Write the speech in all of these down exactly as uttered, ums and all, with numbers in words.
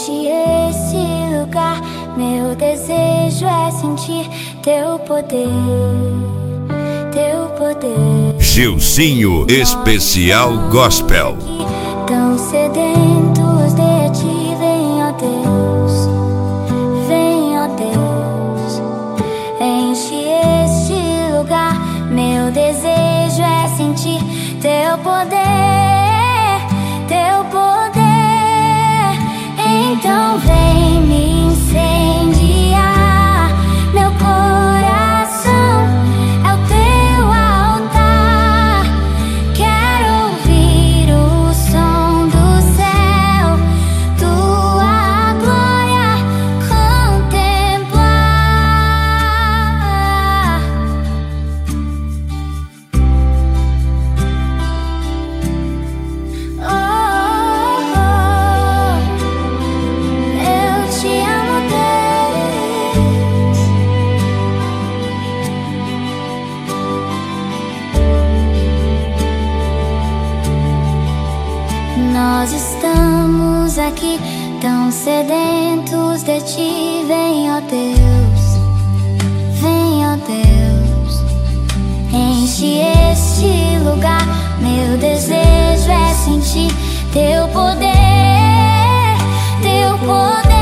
Enche esse lugar, meu desejo é sentir teu poder, teu poder. Gilzinho Especial Gospel. Tão sedentos de ti, vem, ó Deus, vem, ó Deus. Enche este lugar, meu desejo é sentir teu poder, teu poder. Então vem me incendiar, meu coração é o teu altar. Quero ouvir o som do céu, tua glória contemplar. Oh, oh, oh, eu te amo, Deus. Nós estamos aqui tão sedentos de ti, vem, ó Deus, vem, ó Deus. Enche este lugar, meu desejo é sentir teu poder, teu poder.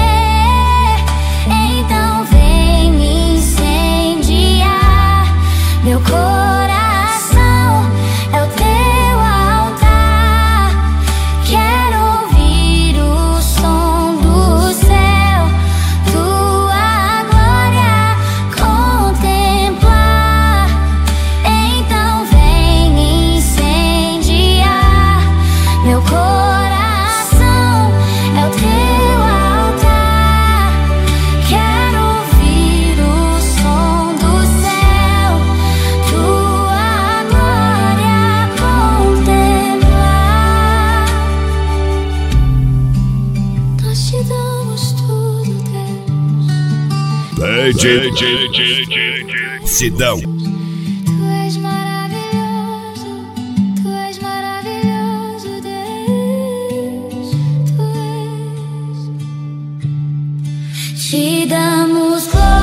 Então vem me incendiar, meu coração é o teu altar. Quero ouvir o som do céu, tua glória contemplar. Então vem me incendiar, meu coração é o teu altar. Quero ouvir o som do céu, tua glória contemplar. Nós te damos tudo, Deus. Lady Sidão. Tu és maravilhoso, tu és maravilhoso, Deus. Tu és. Te damos glória.